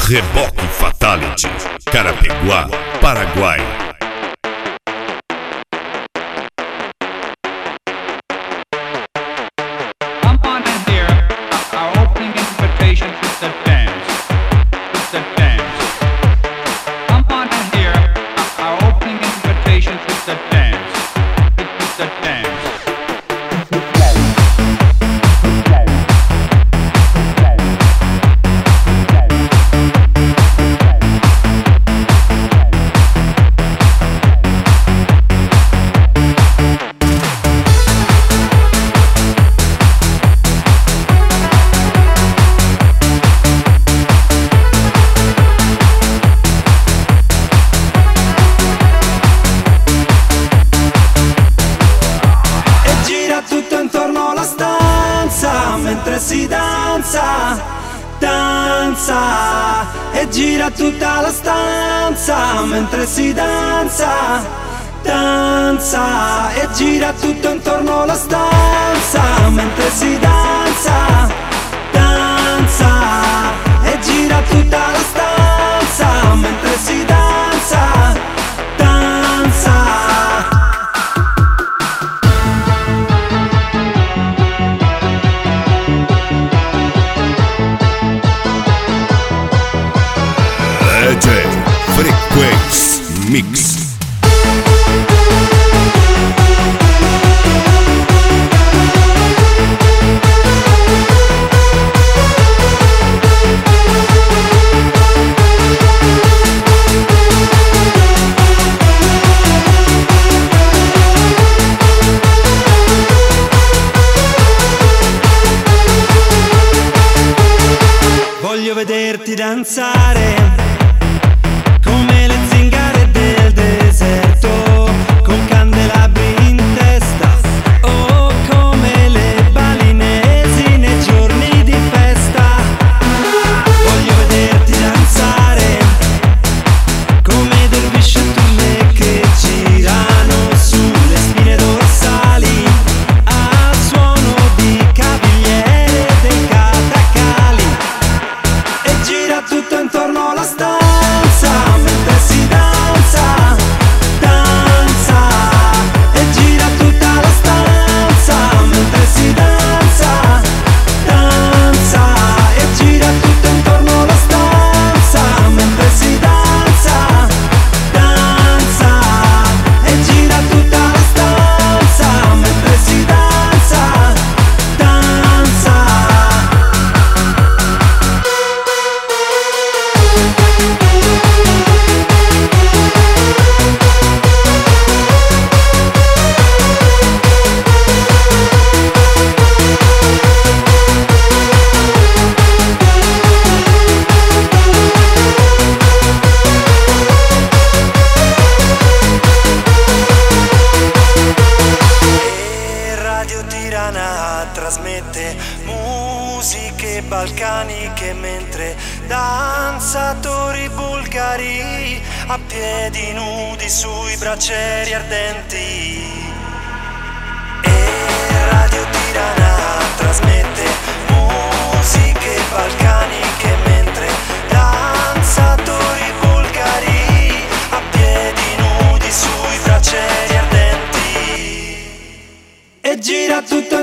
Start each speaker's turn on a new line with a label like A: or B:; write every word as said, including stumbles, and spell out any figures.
A: Reboque Fatality, Carapeguá, Paraguai.
B: Mentre si danza, danza e gira tutta la stanza. Mentre si danza, danza e gira tutto intorno alla stanza. Mentre si danza, danza e gira tutta la stanza. Mentre si danza, danza.
A: Frequenz Mix.
B: Voglio vederti danzare come le zingare del deserto, con candelabri in testa, o come le balinesi nei giorni di festa. Voglio vederti danzare come dervisci e turne che girano sulle spine dorsali al suono di cavigliere dei catacali. E gira tutto intorno alla stanza. Mentre si danza, danza e gira tutta la stanza. Mentre si danza, danza e gira tutto intorno alla stanza. Mentre si danza, danza e gira tutta la stanza. Mentre si danza, danza. Trasmette musiche balcaniche mentre danzatori bulgari a piedi nudi sui braccieri ardenti. E Radio Tirana trasmette musiche balcaniche mentre danzatori bulgari a piedi nudi sui braccieri ardenti. E gira tutto